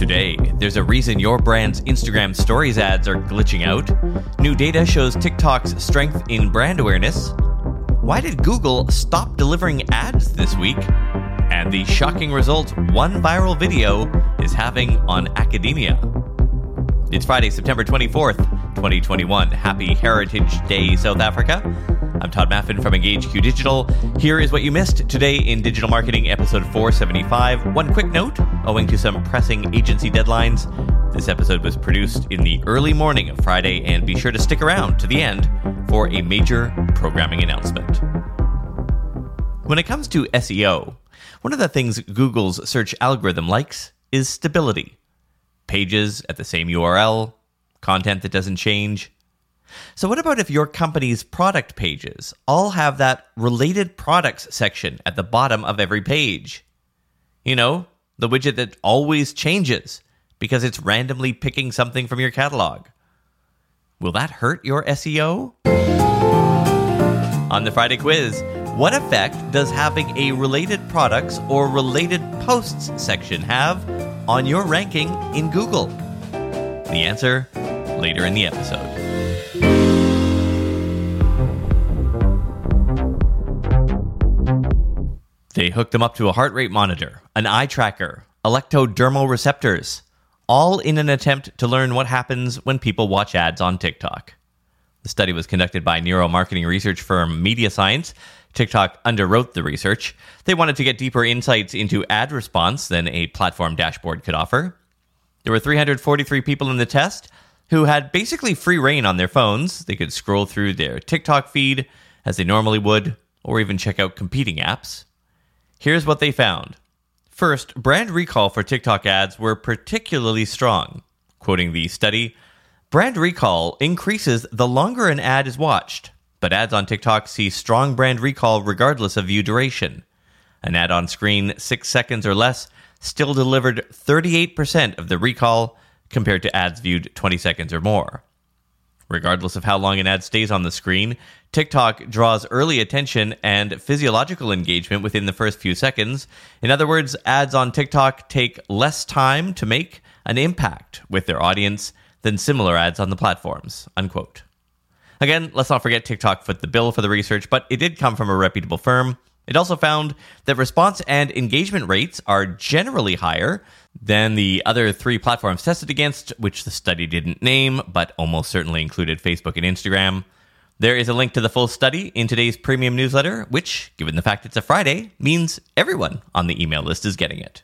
Today, there's a reason your brand's Instagram Stories ads are glitching out. New data shows TikTok's strength in brand awareness. Why did Google stop delivering ads this week? And the shocking result one viral video is having on academia. It's Friday, September 24th, 2021. Happy Heritage Day, South Africa. I'm Todd Maffin from EngageQ Digital. Here is what you missed today in Digital Marketing, episode 475. One quick note, owing to some pressing agency deadlines, this episode was produced in the early morning of Friday, and be sure to stick around to the end for a major programming announcement. When it comes to SEO, one of the things Google's search algorithm likes is stability. Pages at the same URL, content that doesn't change. So what about if your company's product pages all have that related products section at the bottom of every page? You know, the widget that always changes because it's randomly picking something from your catalog. Will that hurt your SEO? On the Friday quiz, what effect does having a related products or related posts section have on your ranking in Google? The answer later in the episode. They hooked them up to a heart rate monitor, an eye tracker, electrodermal receptors, all in an attempt to learn what happens when people watch ads on TikTok. The study was conducted by neuromarketing research firm MediaScience. TikTok underwrote the research. They wanted to get deeper insights into ad response than a platform dashboard could offer. There were 343 people in the test who had basically free reign on their phones. They could scroll through their TikTok feed as they normally would, or even check out competing apps. Here's what they found. First, brand recall for TikTok ads were particularly strong. Quoting the study, brand recall increases the longer an ad is watched, but ads on TikTok see strong brand recall regardless of view duration. An ad on screen 6 seconds or less still delivered 38% of the recall compared to ads viewed 20 seconds or more. Regardless of how long an ad stays on the screen, TikTok draws early attention and physiological engagement within the first few seconds. In other words, ads on TikTok take less time to make an impact with their audience than similar ads on the platforms, unquote. Again, let's not forget TikTok foot the bill for the research, but it did come from a reputable firm. It also found that response and engagement rates are generally higher than the other three platforms tested against, which the study didn't name, but almost certainly included Facebook and Instagram. There is a link to the full study in today's premium newsletter, which, given the fact it's a Friday, means everyone on the email list is getting it.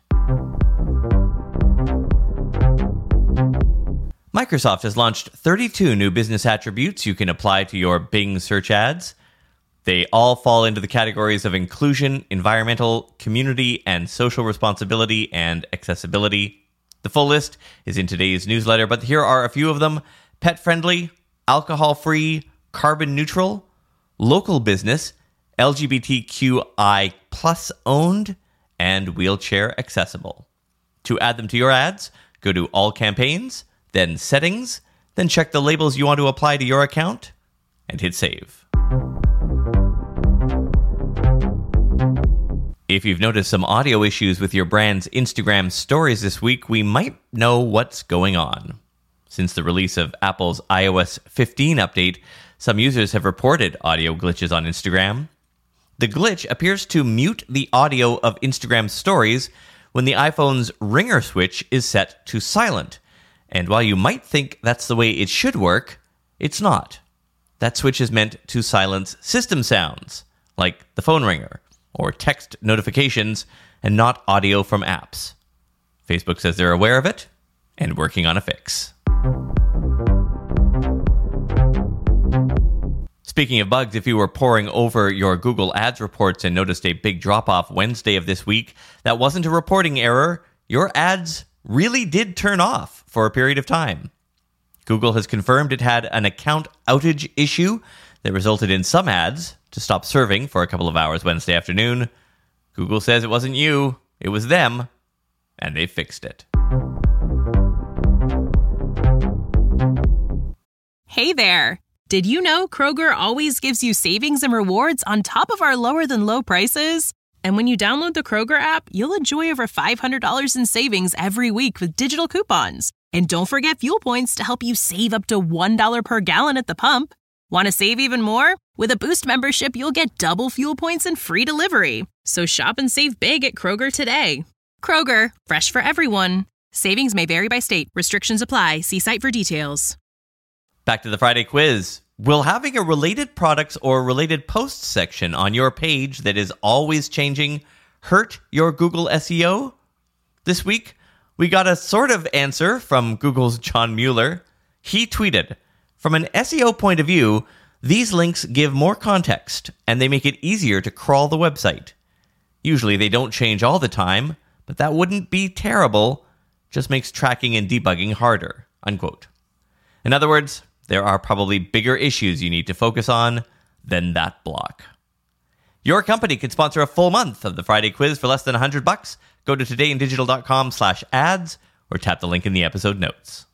Microsoft has launched 32 new business attributes you can apply to your Bing search ads. They all fall into the categories of inclusion, environmental, community, and social responsibility and accessibility. The full list is in today's newsletter, but here are a few of them: pet-friendly, alcohol-free, carbon-neutral, local business, LGBTQI+ owned, and wheelchair accessible. To add them to your ads, go to All Campaigns, then Settings, then check the labels you want to apply to your account, and hit Save. If you've noticed some audio issues with your brand's Instagram stories this week, we might know what's going on. Since the release of Apple's iOS 15 update, some users have reported audio glitches on Instagram. The glitch appears to mute the audio of Instagram stories when the iPhone's ringer switch is set to silent. And while you might think that's the way it should work, it's not. That switch is meant to silence system sounds, like the phone ringer, or text notifications, and not audio from apps. Facebook says they're aware of it and working on a fix. Speaking of bugs, if you were poring over your Google Ads reports and noticed a big drop-off Wednesday of this week, that wasn't a reporting error. Your ads really did turn off for a period of time. Google has confirmed it had an account outage issue that resulted in some ads to stop serving for a couple of hours Wednesday afternoon. Google says it wasn't you, it was them, and they fixed it. Hey there! Did you know Kroger always gives you savings and rewards on top of our lower-than-low prices? And when you download the Kroger app, you'll enjoy over $500 in savings every week with digital coupons. And don't forget fuel points to help you save up to $1 per gallon at the pump. Want to save even more? With a Boost membership, you'll get double fuel points and free delivery. So shop and save big at Kroger today. Kroger, fresh for everyone. Savings may vary by state. Restrictions apply. See site for details. Back to the Friday quiz. Will having a related products or related posts section on your page that is always changing hurt your Google SEO? This week, we got a sort of answer from Google's John Mueller. He tweeted, "From an SEO point of view, these links give more context and they make it easier to crawl the website. Usually they don't change all the time, but that wouldn't be terrible. Just makes tracking and debugging harder." Unquote. In other words, there are probably bigger issues you need to focus on than that block. Your company could sponsor a full month of the Friday quiz for less than $100. Go to todayindigital.com/ads or tap the link in the episode notes.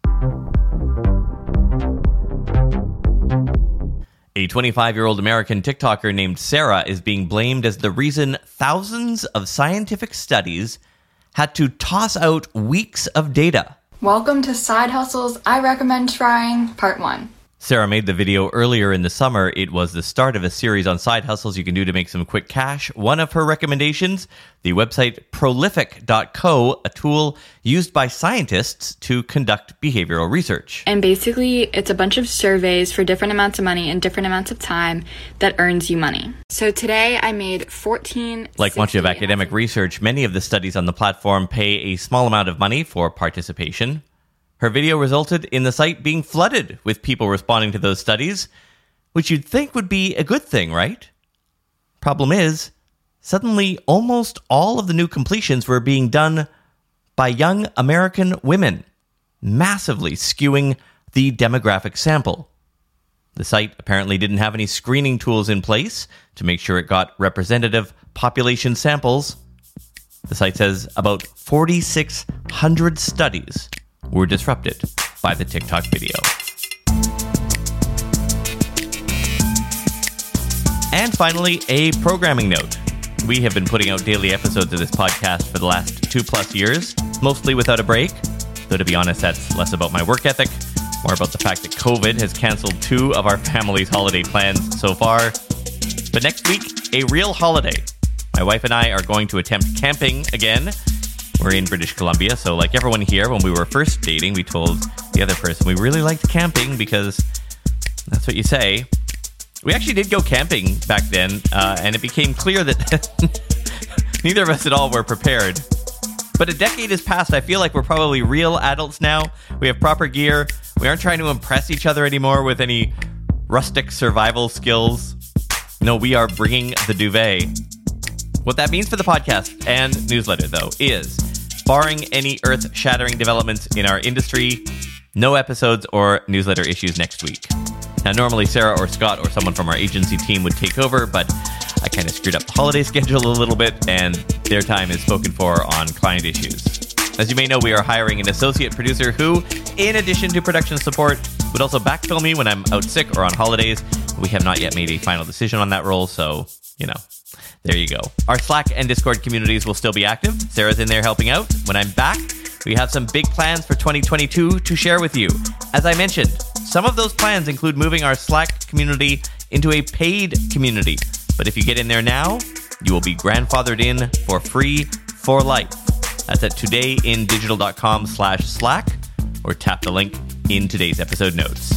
A 25-year-old American TikToker named Sarah is being blamed as the reason thousands of scientific studies had to toss out weeks of data. Welcome to Side Hustles I Recommend Trying, Part 1. Sarah made the video earlier in the summer. It was the start of a series on side hustles you can do to make some quick cash. One of her recommendations, the website Prolific.co, a tool used by scientists to conduct behavioral research. And basically, it's a bunch of surveys for different amounts of money and different amounts of time that earns you money. So today I made 14... Like much of academic research, many of the studies on the platform pay a small amount of money for participation. Her video resulted in the site being flooded with people responding to those studies, which you'd think would be a good thing, right? Problem is, suddenly almost all of the new completions were being done by young American women, massively skewing the demographic sample. The site apparently didn't have any screening tools in place to make sure it got representative population samples. The site says about 4,600 studies were disrupted by the TikTok video. And finally, a programming note. We have been putting out daily episodes of this podcast for the last 2+ years, mostly without a break. Though to be honest, that's less about my work ethic, more about the fact that COVID has canceled 2 of our family's holiday plans so far. But next week, a real holiday. My wife and I are going to attempt camping again. We're in British Columbia, so like everyone here, when we were first dating, we told the other person we really liked camping because that's what you say. We actually did go camping back then, and it became clear that neither of us at all were prepared. But a decade has passed. I feel like we're probably real adults now. We have proper gear. We aren't trying to impress each other anymore with any rustic survival skills. No, we are bringing the duvet. What that means for the podcast and newsletter, though, is, barring any earth-shattering developments in our industry, no episodes or newsletter issues next week. Now, normally Sarah or Scott or someone from our agency team would take over, but I kind of screwed up the holiday schedule a little bit, and their time is spoken for on client issues. As you may know, we are hiring an associate producer who, in addition to production support, would also backfill me when I'm out sick or on holidays. We have not yet made a final decision on that role, so, there you go. Our Slack and Discord communities will still be active. Sarah's in there helping out. When I'm back, we have some big plans for 2022 to share with you. As I mentioned, some of those plans include moving our Slack community into a paid community. But if you get in there now, you will be grandfathered in for free for life. That's at todayindigital.com/Slack or tap the link in today's episode notes.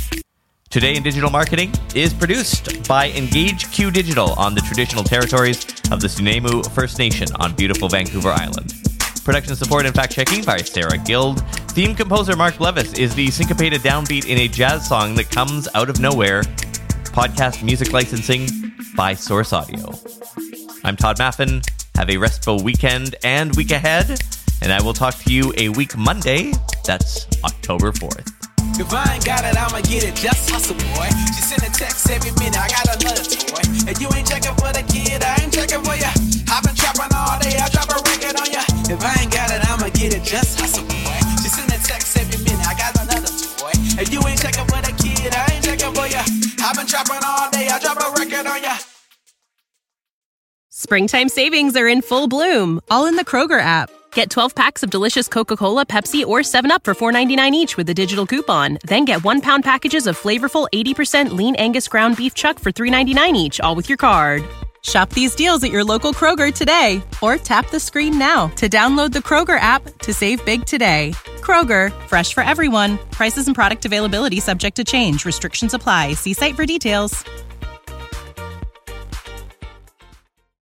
Today in Digital Marketing is produced by EngageQ Digital on the traditional territories of the Sunemu First Nation on beautiful Vancouver Island. Production support and fact-checking by Sarah Guild. Theme composer Mark Levis is the syncopated downbeat in a jazz song that comes out of nowhere. Podcast music licensing by Source Audio. I'm Todd Maffin. Have a restful weekend and week ahead, and I will talk to you a week Monday. That's October 4th. If I ain't got it, I'ma get it, just hustle, boy. She send a text every minute, I got another toy. And you ain't checking for the kid, I ain't checking for ya. I've been trapping all day, I drop a record on ya. If I ain't got it, I'ma get it, just hustle, boy. She send a text every minute, I got another toy. And you ain't checking for the kid, I ain't checking for ya. I've been trapping all day, I drop a record on ya. Springtime savings are in full bloom, all in the Kroger app. Get 12 packs of delicious Coca-Cola, Pepsi, or 7-Up for $4.99 each with a digital coupon. Then get 1-pound packages of flavorful 80% lean Angus ground beef chuck for $3.99 each, all with your card. Shop these deals at your local Kroger today, or tap the screen now to download the Kroger app to save big today. Kroger, fresh for everyone. Prices and product availability subject to change. Restrictions apply. See site for details.